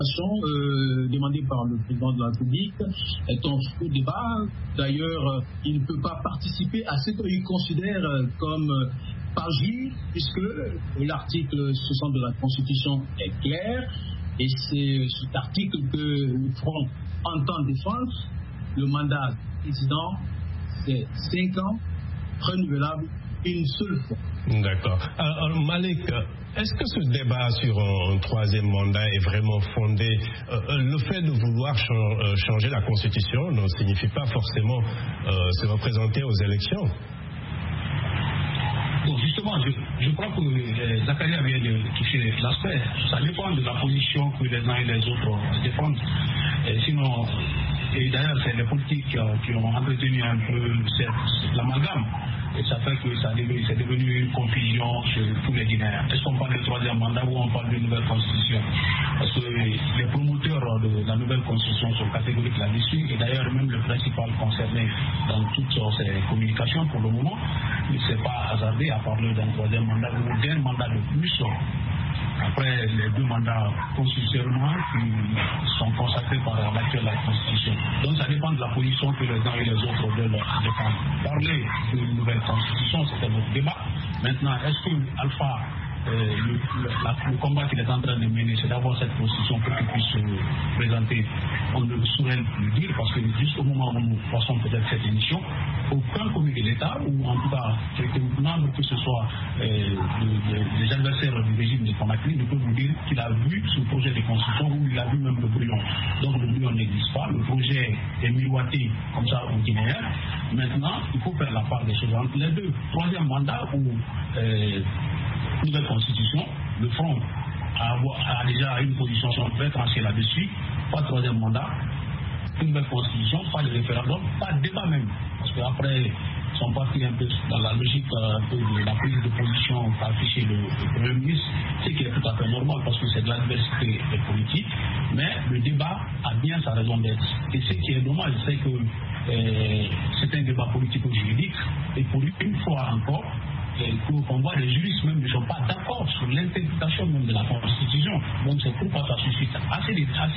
demandé par le président de la République est un faux débat. D'ailleurs, il ne peut pas participer à ce qu'il considère comme parjure, puisque l'article 60 de la Constitution est clair, et c'est cet article que le Front entend défendre. Le mandat du président, c'est 5 ans, renouvelable une seule fois. D'accord. Alors, Malik, est-ce que ce débat sur un troisième mandat est vraiment fondé? Le fait de vouloir changer la Constitution ne signifie pas forcément se représenter aux élections. Bon, justement, je crois que Zakaria vient de toucher l'aspect. Ça dépend de la position que les uns et les autres défendent. Sinon, et d'ailleurs, c'est les politiques qui ont entretenu un peu l'amalgame. Et ça fait que c'est devenu une confusion chez tous les Guinéens. Est-ce qu'on parle de troisième mandat ou on parle d'une nouvelle constitution? Parce que les promoteurs de la nouvelle constitution sont catégoriques là-dessus. Et d'ailleurs, même le principal concerné dans toutes ces communications pour le moment ne s'est pas hasardé à parler d'un troisième mandat ou d'un mandat de plus. Après les 2 mandats constitutionnels qui sont consacrés par l'actuelle Constitution. Donc ça dépend de la position que les uns et les autres veulent défendre. Parler d'une nouvelle Constitution, c'est un autre débat. Maintenant, est-ce que Alpha, le combat qu'il est en train de mener, c'est d'avoir cette Constitution pour qu'il puisse se présenter? On ne saurait le dire parce que jusqu'au moment où nous passons peut-être cette émission, aucun comité d'État, ou en tout cas quelques membres que ce soit des adversaires du régime de Conakry, ne peut vous dire qu'il a vu ce projet de constitution ou il a vu même le brouillon. Donc le brouillon n'existe pas, le projet est miroité comme ça au Guinéen. Maintenant, il faut faire la part des choses entre les deux. Troisième mandat ou nouvelle constitution, le Front a déjà une position très tranchée là-dessus, pas de troisième mandat, une nouvelle constitution, pas de référendum, pas de débat même. Parce qu'après, ils sont partis un peu dans la logique un peu de la prise de position qu'a affiché le Premier ministre, ce qui est tout à fait normal parce que c'est de l'adversité politique, mais le débat a bien sa raison d'être. Et ce qui est dommage, c'est que c'est un débat politico-juridique, et pour une fois encore, qu'on voit les juristes même ne sont pas d'accord sur l'interprétation même de la Constitution. Donc c'est pourquoi ça suscite assez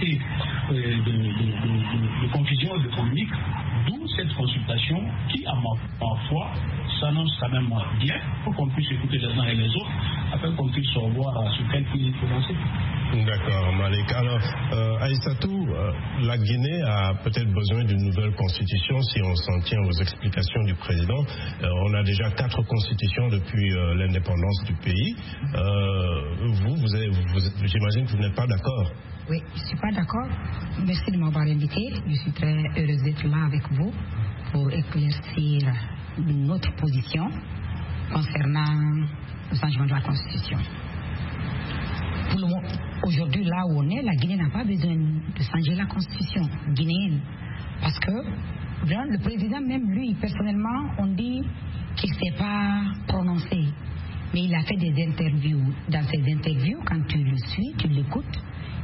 de confusion, de polémique, d'où cette consultation qui, à ma foi, s'annonce quand même bien pour qu'on puisse écouter les uns et les autres, afin qu'on puisse voir sur quel pied il faut lancer. D'accord, Malik. Alors, Aïssatou, la Guinée a peut-être besoin d'une nouvelle constitution si on s'en tient aux explications du président. On a déjà 4 constitutions depuis l'indépendance du pays. J'imagine que vous n'êtes pas d'accord. Oui, je ne suis pas d'accord. Merci de m'avoir invité. Je suis très heureuse d'être là avec vous pour éclaircir notre position concernant le changement de la Constitution. Pour le moment, aujourd'hui, là où on est, la Guinée n'a pas besoin de changer la Constitution guinéenne. Parce que le président, même lui, personnellement, on dit qu'il ne s'est pas prononcé. Mais il a fait des interviews. Dans ces interviews, quand tu le suis, tu l'écoutes,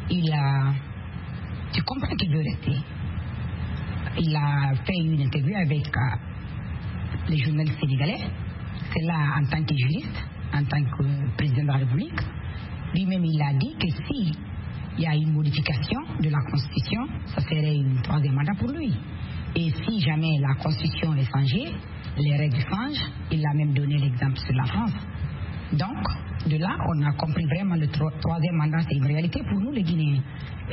tu comprends qu'il veut rester. Il a fait une interview avec les journalistes sénégalais. C'est là en tant que juriste, en tant que président de la République. Lui-même, il a dit que si il y a une modification de la Constitution, ça serait une troisième mandat pour lui. Et si jamais la Constitution est changée, les règles changent. Il a même donné l'exemple sur la France. Donc, de là, on a compris vraiment le troisième mandat, c'est une réalité pour nous, les Guinéens.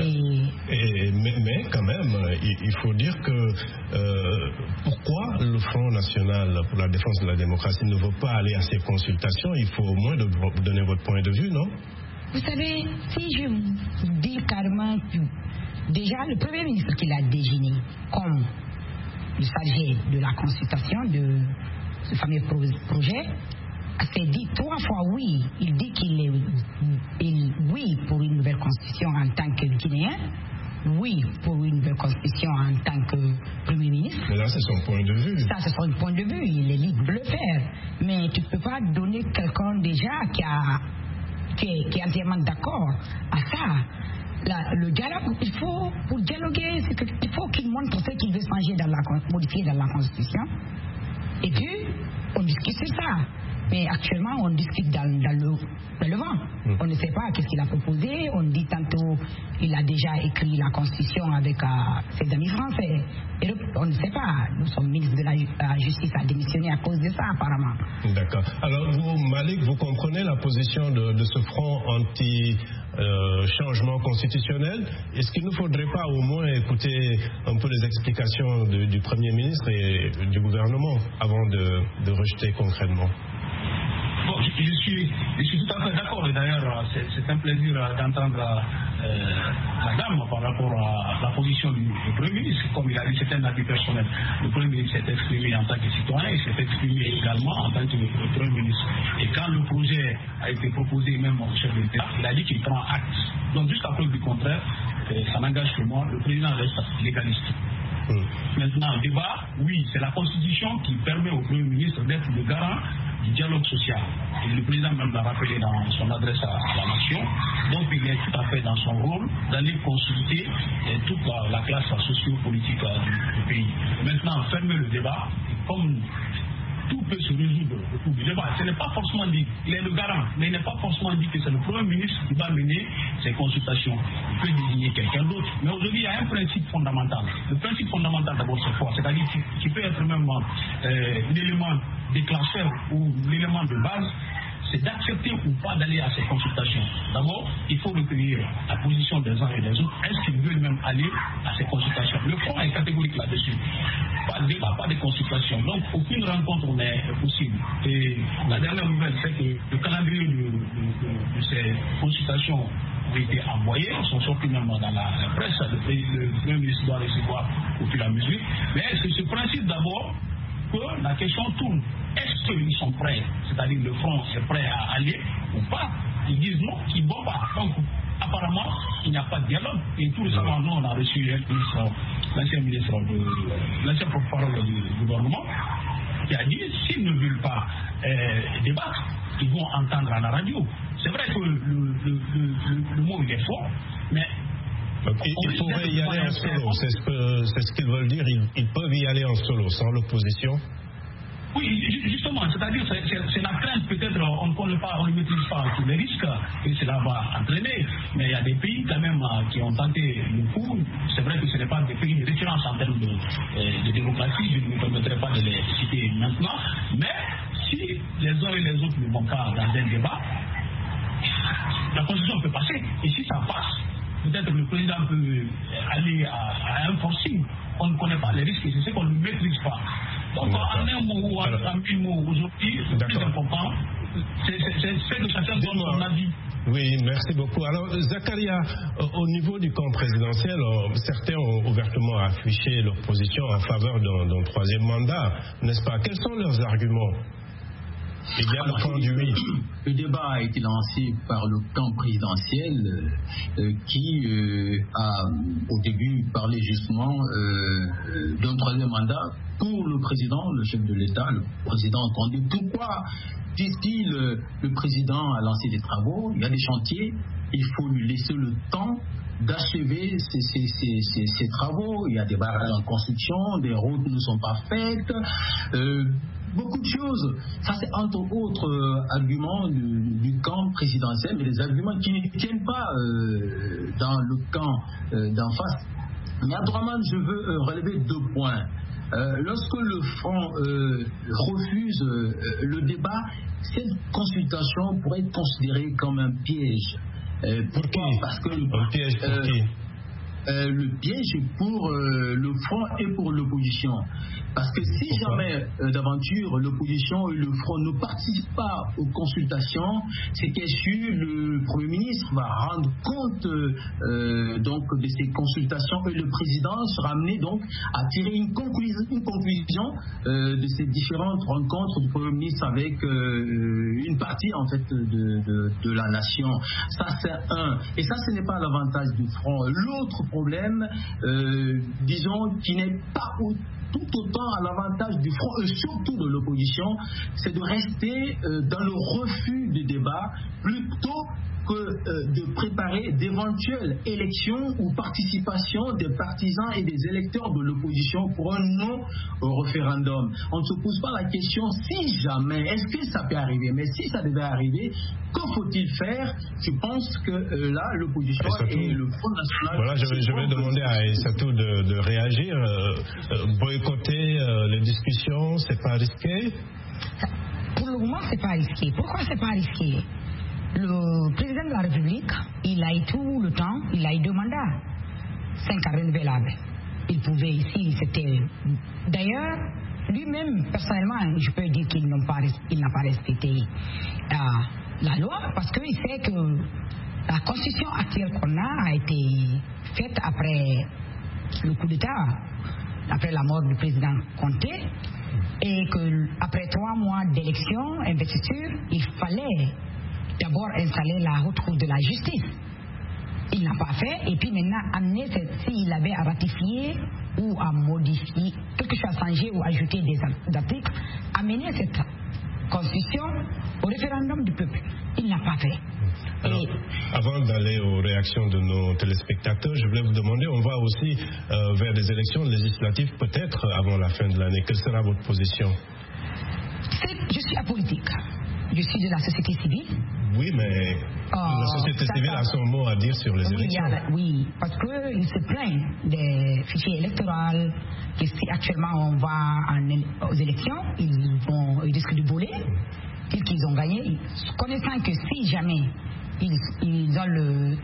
Mais quand même, il faut dire que pourquoi le Front National pour la défense de la démocratie ne veut pas aller à ces consultations? Il faut au moins donner votre point de vue, non? Vous savez, si je vous dis carrément que déjà le Premier ministre qui l'a désigné comme le chargé de la consultation de ce fameux projet, s'est dit 3 fois oui. Il dit qu'il est oui pour une nouvelle constitution en tant que Guinéen, oui pour une nouvelle constitution en tant que Premier ministre. Mais là, c'est son point de vue. Ça, c'est son point de vue. Il est libre de le faire. Mais tu ne peux pas donner quelqu'un déjà qui est entièrement d'accord à ça. Le dialogue, pour dialoguer, il faut qu'il montre ce qu'il veut changer modifier dans la Constitution. Et puis, on discute sur ça. Mais actuellement, on discute dans le vent. On ne sait pas qu'est-ce qu'il a proposé. On dit tantôt il a déjà écrit la Constitution avec ses amis français. Et on ne sait pas. Son ministre de la Justice a démissionné à cause de ça, apparemment. D'accord. Alors, vous, Malik, vous comprenez la position de ce front anti-changement constitutionnel. Est-ce qu'il ne faudrait pas au moins écouter un peu les explications du Premier ministre et du gouvernement avant de rejeter concrètement? Bon, je suis tout à fait d'accord. Et d'ailleurs, c'est un plaisir d'entendre la dame par rapport à la position du Premier ministre. Comme il a dit, c'est un avis personnel. Le Premier ministre s'est exprimé en tant que citoyen et s'est exprimé également en tant que Premier ministre. Et quand le projet a été proposé même au chef de l'État, il a dit qu'il prend acte. Donc, jusqu'à preuve du contraire, ça n'engage que moi. Le président reste légaliste. Maintenant, débat, oui, c'est la Constitution qui permet au Premier ministre d'être le garant du dialogue social. Et le président même l'a rappelé dans son adresse à la nation. Donc il est tout à fait dans son rôle d'aller consulter toute la classe socio-politique du pays. Maintenant, fermer le débat, comme tout peut se résoudre au cours du débat. Ce n'est pas forcément dit, il est le garant, mais il n'est pas forcément dit que c'est le Premier ministre qui va mener ces consultations. Il peut désigner quelqu'un d'autre. Mais aujourd'hui, il y a un principe fondamental. Le principe fondamental d'abord, c'est quoi? C'est-à-dire qui peut être même l'élément déclencheur ou l'élément de base, c'est d'accepter ou pas d'aller à ces consultations. D'abord, il faut recueillir la position des uns et des autres. Est-ce qu'ils veulent même aller à ces consultations? Le front est catégorique là-dessus. Pas de débat, pas de consultation. Donc, aucune rencontre n'est possible. Et la dernière nouvelle, c'est que le calendrier de ces consultations ont été envoyés, sont sortis même dans la presse. Le Premier ministre doit recevoir au fur et à mesure. Mais c'est ce principe d'abord que la question tourne. Est-ce qu'ils sont prêts? C'est-à-dire le front est prêt à aller ou pas? Ils disent non, qu'ils ne vont pas. Donc, apparemment, il n'y a pas de dialogue. Et tout récemment, nous, on a reçu l'ancien porte-parole du gouvernement qui a dit s'ils ne veulent pas débattre, ils vont entendre à la radio. C'est vrai que le mot il est fort, mais ils pourraient y aller en solo, c'est ce qu'ils veulent dire, ils peuvent y aller en solo, sans l'opposition. Oui, justement, c'est-à-dire c'est la crainte, peut-être on ne connaît pas, on ne maîtrise pas tous les risques que cela va entraîner, mais il y a des pays quand même qui ont tenté le coup. C'est vrai que ce n'est pas des pays de référence en termes de démocratie, je ne me permettrai pas de les citer maintenant, mais si les uns et les autres ne vont pas dans un débat, la Constitution peut passer, et si ça passe, peut-être le président peut aller à un forcing. On ne connaît pas les risques, c'est ce qu'on ne maîtrise pas. Donc, en un mot ou en 1000 mots aujourd'hui, le plus important, c'est que chacun donne son avis. Oui, merci beaucoup. Alors, Zakaria, au niveau du camp présidentiel, certains ont ouvertement affiché leur position en faveur d'un troisième mandat, n'est-ce pas? Quels sont leurs arguments? Il y a le point du oui. Le débat a été lancé par le camp présidentiel qui a au début parlé justement d'un troisième mandat pour le président, le chef de l'État, le président Condé. Pourquoi dit-il le président a lancé des travaux, il y a des chantiers, il faut lui laisser le temps d'achever ces travaux. Il y a des barrages en construction, des routes ne sont pas faites, beaucoup de choses. Ça, c'est entre autres arguments du camp présidentiel, mais des arguments qui ne tiennent pas dans le camp d'en face. Mais Abdourahmane, je veux relever 2 points. Lorsque le front refuse le débat, cette consultation pourrait être considérée comme un piège. Pourquoi? Parce que un piège pour qui? Le piège est pour le front et pour l'opposition. Parce que si jamais d'aventure l'opposition et le front ne participent pas aux consultations, c'est que le Premier ministre va rendre compte donc de ces consultations et le président sera amené donc à tirer une conclusion de ces différentes rencontres du Premier ministre avec une partie en fait de la nation. Ça c'est un. Et ça ce n'est pas l'avantage du front. L'autre problème, disons, qui n'est pas tout autant à l'avantage du front et surtout de l'opposition, c'est de rester dans le refus du débat plutôt que de préparer d'éventuelles élections ou participation des partisans et des électeurs de l'opposition pour un non au référendum. On ne se pose pas la question si jamais, est-ce que ça peut arriver? Mais si ça devait arriver, que faut-il faire? Je pense que là, l'opposition et le Front National... Voilà, je vais demander à Aïssatou de réagir. Boycotter les discussions, c'est pas risqué? Pour le moment, c'est pas risqué. Pourquoi c'est pas risqué? Le président de la République, il a eu tout le temps, il a eu 2 mandats, 5 ans renouvelables. Il pouvait ici, c'était... D'ailleurs, lui-même, personnellement, je peux dire qu'il n'a pas respecté la loi, parce qu'il sait que la constitution actuelle qu'on a été faite après le coup d'État, après la mort du président Conté, et qu'après 3 mois d'élection, investiture, il fallait d'abord installer la haute cour de la justice. Il n'a pas fait, et puis maintenant amener, s'il avait à ratifier ou à modifier, quelque chose à changer ou ajouter des articles, amener cette constitution au référendum du peuple. Il n'a pas fait. Alors, avant d'aller aux réactions de nos téléspectateurs, je voulais vous demander, on va aussi vers des élections législatives peut-être avant la fin de l'année. Quelle sera votre position? Je suis apolitique. Je suis de la société civile. Oui, mais la société civile a son mot à dire sur les élections. Oui, parce qu'ils se plaignent des fichiers électoraux. Et si actuellement on va aux élections, ils risquent de voler, qu'ils ont gagné. Connaissant que si jamais ils ont le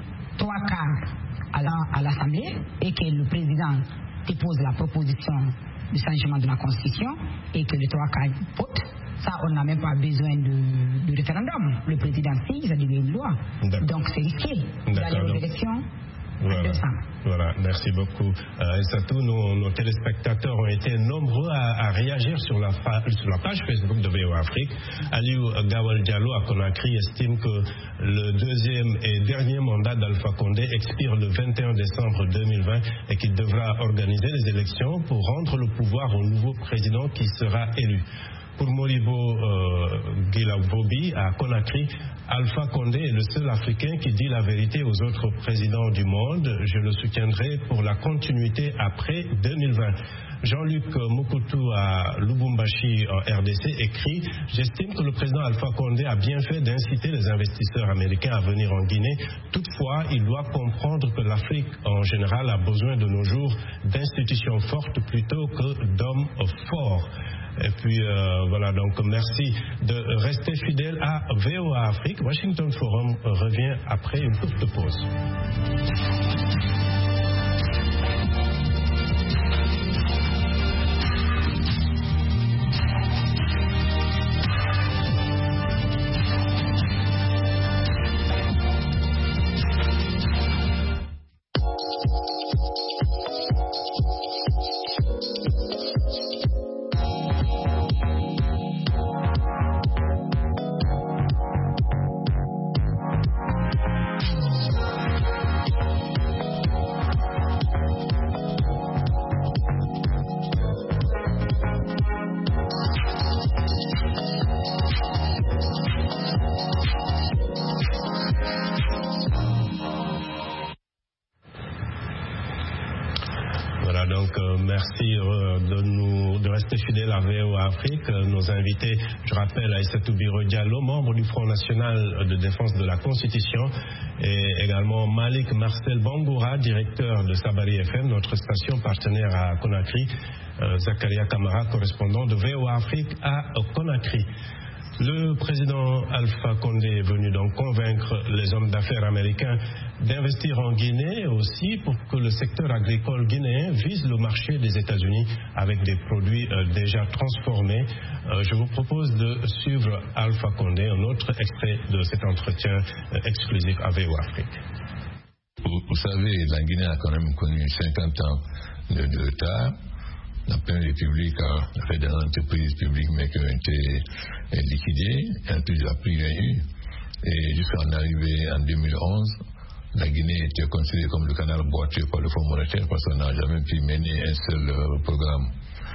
3/4 à l'Assemblée et que le président dépose la proposition de changement de la Constitution et que le 3/4 vote, ça, on n'a même pas besoin de référendum. Le président, si, ça devient une loi. Donc, c'est risqué d'aller aux élections. Voilà, merci beaucoup. Aïssatou, nos téléspectateurs ont été nombreux à réagir sur la page Facebook de VOA Afrique. Aliou Gawal Diallo à Conakry estime que le 2e et dernier mandat d'Alpha Condé expire le 21 décembre 2020 et qu'il devra organiser les élections pour rendre le pouvoir au nouveau président qui sera élu. Pour Moribo Guilavobi à Conakry, Alpha Condé est le seul Africain qui dit la vérité aux autres présidents du monde. Je le soutiendrai pour la continuité après 2020. Jean-Luc Mokutu à Lubumbashi en RDC écrit « J'estime que le président Alpha Condé a bien fait d'inciter les investisseurs américains à venir en Guinée. Toutefois, il doit comprendre que l'Afrique en général a besoin de nos jours d'institutions fortes plutôt que d'hommes forts. » Et puis voilà, donc merci de rester fidèle à VOA Afrique. Washington Forum revient après une courte pause. Merci de rester fidèle à VOA Afrique. Nos invités, je rappelle, Aïssatou Biro Diallo, membre du Front National de Défense de la Constitution, et également Malik Marcel Bangoura, directeur de Sabari FM, notre station partenaire à Conakry, Zakaria Kamara, correspondant de VOA Afrique à Conakry. Le président Alpha Condé est venu donc convaincre les hommes d'affaires américains d'investir en Guinée aussi pour que le secteur agricole guinéen vise le marché des États-Unis avec des produits déjà transformés. Je vous propose de suivre Alpha Condé, un autre extrait de cet entretien exclusif à VOA Afrique. Vous savez, la Guinée a quand même connu 50 ans de retard. La première république a fait des entreprises publiques mais qui ont été liquidées, et puis il n'y a plus rien eu. Et jusqu'à en arriver en 2011, la Guinée était considérée comme le canal boiteux par le Fonds monétaire parce qu'on n'a jamais pu mener un seul programme.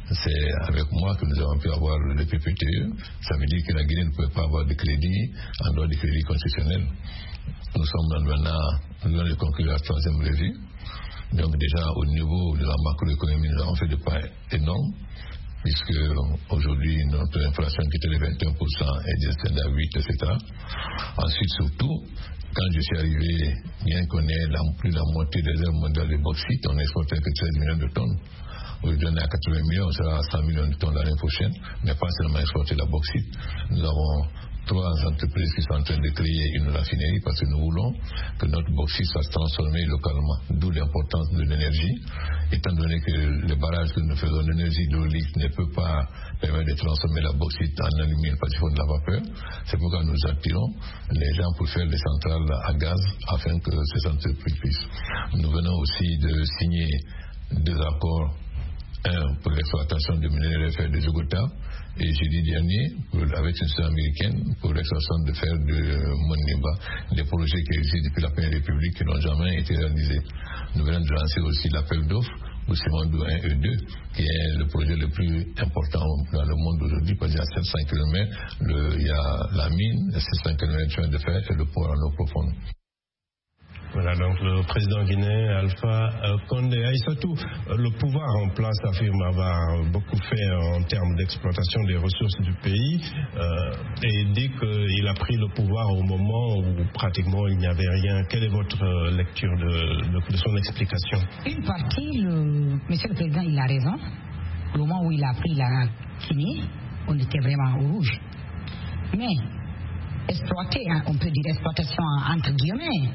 C'est avec moi que nous avons pu avoir le PPTE. Ça veut dire que la Guinée ne peut pas avoir de crédit en dehors du crédit constitutionnel. Nous sommes maintenant de conclure la 3e revue. Donc déjà au niveau de la macroéconomie, nous avons fait des pas énormes, puisque aujourd'hui notre inflation qui était de 21% est descendue à 8%, etc. Ensuite, surtout, quand je suis arrivé, bien qu'on ait plus de la moitié des réserves mondiales de bauxite, on n'exportait que 13 millions de tonnes. Aujourd'hui, on est à 80 millions, on sera à 100 millions de tonnes l'année prochaine, mais pas seulement exporter la bauxite. Nous avons 3 entreprises qui sont en train de créer une raffinerie parce que nous voulons que notre bauxite soit transformé localement, d'où l'importance de l'énergie, étant donné que le barrage que nous faisons d'énergie hydraulique ne peut pas permettre de transformer la bauxite en alumine parce qu'il faut de la vapeur. C'est pourquoi nous attirons les gens pour faire des centrales à gaz afin que ces entreprises puissent. Nous venons aussi de signer 2 accords, un pour l'exploitation de minerais de fer de Zogota et jeudi dernier avec une société américaine pour l'exploitation de fer de Monimba, des projets qui existent depuis la Première République qui n'ont jamais été réalisés. Nous venons de lancer aussi l'appel d'offres au Simandou 1 et 2 qui est le projet le plus important dans le monde aujourd'hui parce qu'il y a 700 km, il y a la mine, 700 km de fer et le port en eau profonde. Voilà donc le président guinéen Alpha Condé. Aïssatou, le pouvoir en place affirme avoir beaucoup fait en termes d'exploitation des ressources du pays et dit qu'il a pris le pouvoir au moment où pratiquement il n'y avait rien. Quelle est votre lecture de son explication? Une partie, monsieur le président, il a raison. Au moment où il a pris la Guinée, on était vraiment au rouge. Mais exploiter, on peut dire exploitation entre guillemets,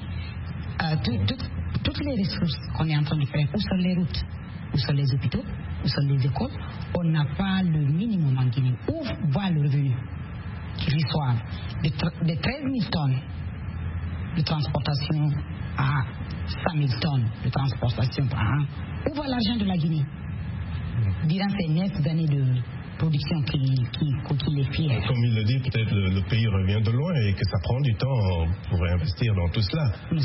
toutes les ressources qu'on est en train de faire, où sont les routes, où sont les hôpitaux, où sont les écoles, on n'a pas le minimum en Guinée. Où va le revenu qu'ils reçoivent de 13 000 tonnes de transportation à 100 000 tonnes de transportation par an? Où va l'argent de la Guinée durant ces 9 années de production qu'il est fier? Comme il le dit, peut-être le pays revient de loin et que ça prend du temps pour investir dans tout cela. Non,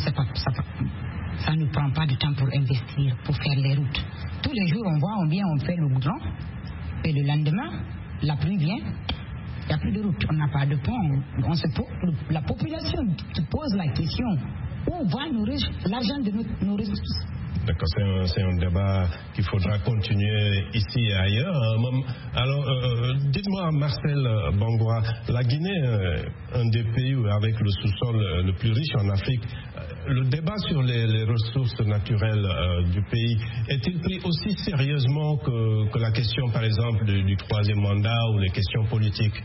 ça ne prend pas du temps pour investir, pour faire les routes. Tous les jours, on fait le goudron et le lendemain, la pluie vient, il n'y a plus de route, on n'a pas de pont. La population se pose la question, où va l'argent de nos ressources? D'accord, c'est un débat qu'il faudra continuer ici et ailleurs. Alors, dites-moi, Marcel Bangoura, la Guinée est un des pays avec le sous-sol le plus riche en Afrique. Le débat sur les ressources naturelles du pays est-il pris aussi sérieusement que la question, par exemple, du 3e mandat ou les questions politiques?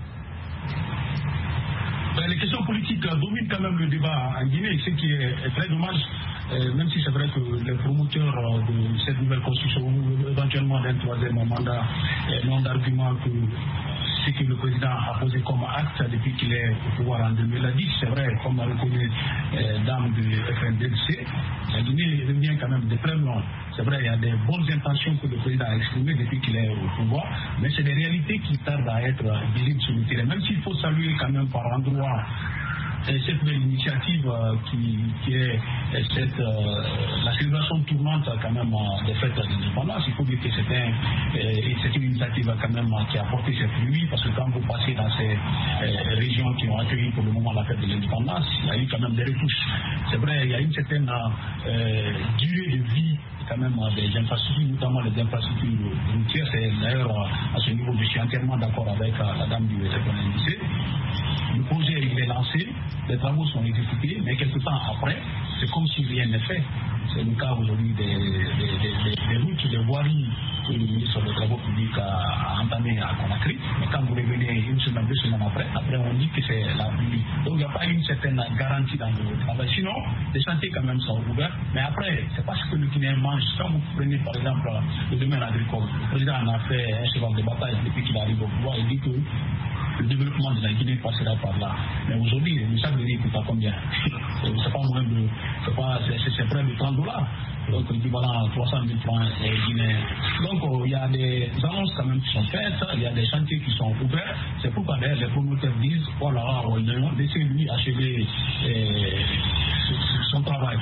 Les questions politiques dominent quand même le débat en Guinée, ce qui est très dommage, même si c'est vrai que les promoteurs de cette nouvelle constitution ou éventuellement d'un 3e mandat n'ont d'argument que ce que le président a posé comme acte depuis qu'il est au pouvoir en 2010. C'est vrai, comme a reconnu dame du FNDC, la Guinée revient quand même de très loin. C'est vrai, il y a des bonnes intentions que le président a exprimées depuis qu'il est au pouvoir, mais c'est des réalités qui tardent à être visibles sur le terrain. Même s'il faut saluer quand même par endroit cette belle initiative qui est la célébration tournante quand même des fêtes de l'indépendance. Il faut dire que c'est une initiative quand même qui a porté ses fruits, parce que quand vous passez dans ces régions qui ont accueilli pour le moment la fête de l'indépendance, il y a eu quand même des retouches. C'est vrai, il y a une certaine durée de vie quand même des infrastructures, notamment les infrastructures routières. C'est d'ailleurs à ce niveau, je suis entièrement d'accord avec la dame du FNDC. Le projet il est lancé, les travaux sont exécutés, mais quelques temps après, c'est comme si rien n'est fait. C'est le cas aujourd'hui des routes, des voiries que le ministre des Travaux publics a entamé à Conakry. Mais quand vous revenez 1 semaine, 2 semaines après on dit que c'est la pluie. Donc il n'y a pas une certaine garantie dans le travail. Sinon, les chantiers quand même sont ouverts. Mais après, c'est pas ce que le Guinéen mange. Quand vous prenez par exemple le domaine agricole, le président en a fait un cheval de bataille depuis qu'il arrive au pouvoir. Il dit que le développement de la Guinée passera par là. Mais aujourd'hui, le sac de riz coûte à combien? C'est pas moins de. C'est près de $30. Donc l'équivalent à 300 000 francs guinéens. Donc il y a des annonces quand même qui sont faites, il y a des chantiers qui sont ouverts. C'est pourquoi d'ailleurs les promoteurs disent voilà, laissez-lui achever son travail.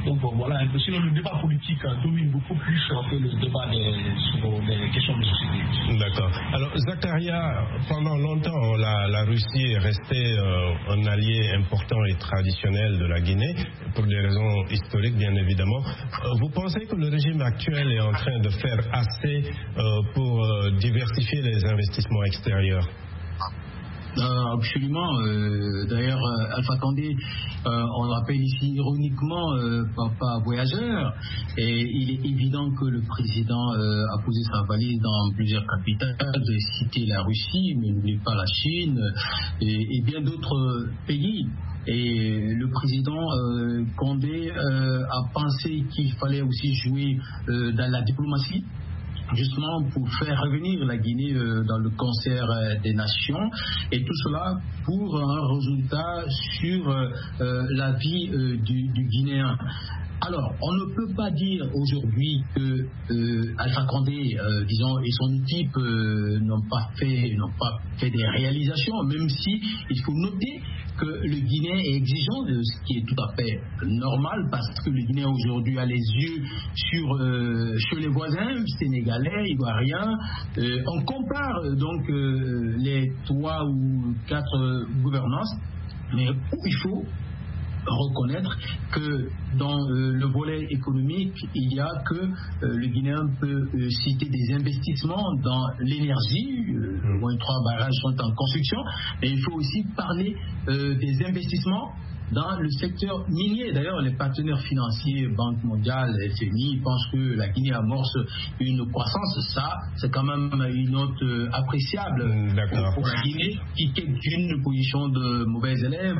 Donc voilà un peu. Sinon, le débat politique domine beaucoup plus que le débat sur les questions de société. D'accord. Alors, Zakaria, pendant longtemps, la Russie est restée un allié important et traditionnel de la Guinée, pour des raisons historiques, bien évidemment. Vous pensez que le régime actuel est en train de faire assez pour diversifier les investissements extérieurs? Absolument. D'ailleurs, Alpha Condé, on le rappelle ici ironiquement, papa voyageur, et il est évident que le président a posé sa valise dans plusieurs capitales, de citer la Russie, mais n'oubliez pas la Chine et bien d'autres pays. Et le président Condé a pensé qu'il fallait aussi jouer dans la diplomatie, justement pour faire revenir la Guinée dans le concert des nations, et tout cela pour un résultat sur la vie du Guinéen. Alors, on ne peut pas dire aujourd'hui que Alpha Condé, disons, et son équipe n'ont pas fait des réalisations, même si il faut noter que le Guinéen est exigeant, ce qui est tout à fait normal, parce que le Guinéen aujourd'hui a les yeux sur les voisins, sénégalais, ivoiriens. On compare donc les 3 ou 4 gouvernances, mais où il faut reconnaître que dans le volet économique, il y a que le Guinéen peut citer des investissements dans l'énergie, au moins 3 barrages sont en construction, mais il faut aussi parler des investissements dans le secteur minier. D'ailleurs, les partenaires financiers, Banque mondiale, FMI, pensent que la Guinée amorce une croissance. Ça, c'est quand même une note appréciable pour la Guinée, qui quitte une position de mauvais élève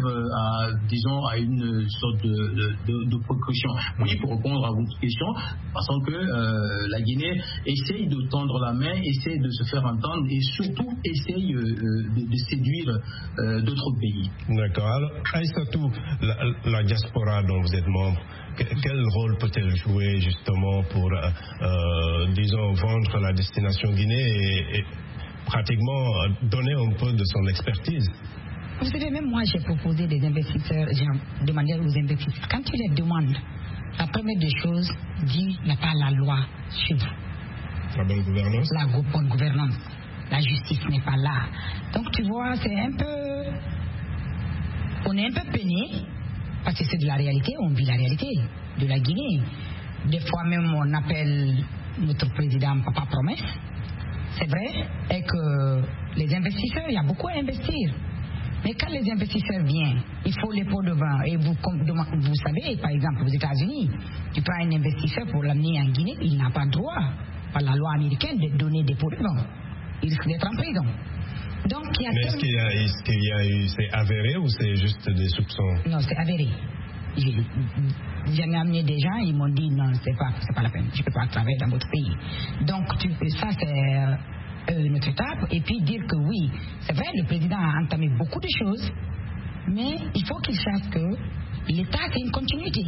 à une sorte de progression. Oui, pour répondre à votre question, pensons que la Guinée essaye de tendre la main, essaye de se faire entendre et surtout essaye de séduire d'autres pays. D'accord. Alors, Aïssatou, la diaspora dont vous êtes membre, quel rôle peut-elle jouer justement pour, disons, vendre la destination Guinée et pratiquement donner un peu de son expertise? Vous savez, même moi j'ai proposé des investisseurs, j'ai demandé aux investisseurs, quand tu les demandes, la première des choses, dis n'a pas la loi sur vous. La bonne gouvernance? La bonne gouvernance. La justice n'est pas là. Donc tu vois, c'est un peu... On est un peu peiné, parce que c'est de la réalité, on vit la réalité de la Guinée. Des fois même on appelle notre président Papa Promesse, c'est vrai, et que les investisseurs, il y a beaucoup à investir. Mais quand les investisseurs viennent, il faut les pots de vin. Et vous savez, par exemple, aux États-Unis, tu prends un investisseur pour l'amener en Guinée, il n'a pas le droit, par la loi américaine, de donner des pots de vin. Il risque d'être en prison. Donc, mais est-ce qu'il y a eu, c'est avéré ou c'est juste des soupçons? Non, c'est avéré. J'en ai amené des gens, ils m'ont dit non, c'est pas la peine, je ne peux pas travailler dans votre pays. Donc, ça c'est notre étape. Et puis dire que oui, c'est vrai, le président a entamé beaucoup de choses, mais il faut qu'il sache que l'État c'est une continuité.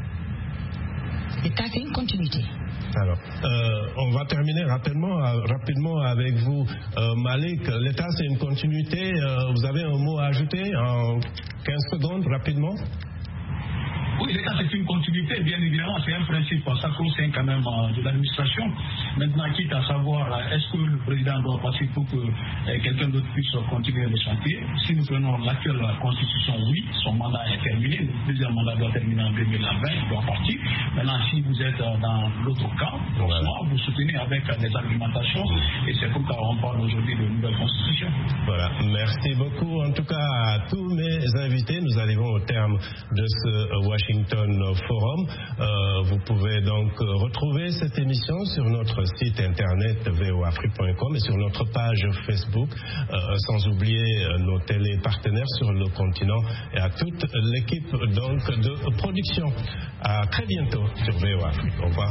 L'État c'est une continuité. Alors, on va terminer rapidement avec vous, Malik. L'État, c'est une continuité. Vous avez un mot à ajouter en 15 secondes, rapidement? Oui, l'État, c'est une continuité, bien évidemment, c'est un principe sacro-saint quand même de l'administration. Maintenant, quitte à savoir, est-ce que le président doit passer pour que quelqu'un d'autre puisse continuer le chantier? Si nous prenons l'actuelle constitution, oui, son mandat est terminé, le deuxième mandat doit terminer en 2020, il doit partir. Maintenant, si vous êtes dans l'autre camp, vous soutenez avec des argumentations, et c'est pourquoi on parle aujourd'hui de nouvelle constitution. Voilà, merci beaucoup en tout cas à tous mes invités. Nous arrivons au terme de ce Washington Forum. Vous pouvez donc retrouver cette émission sur notre site internet voafrique.com et sur notre page Facebook, sans oublier nos télépartenaires sur le continent et à toute l'équipe donc de production. À très bientôt sur VOA Afrique. Au revoir.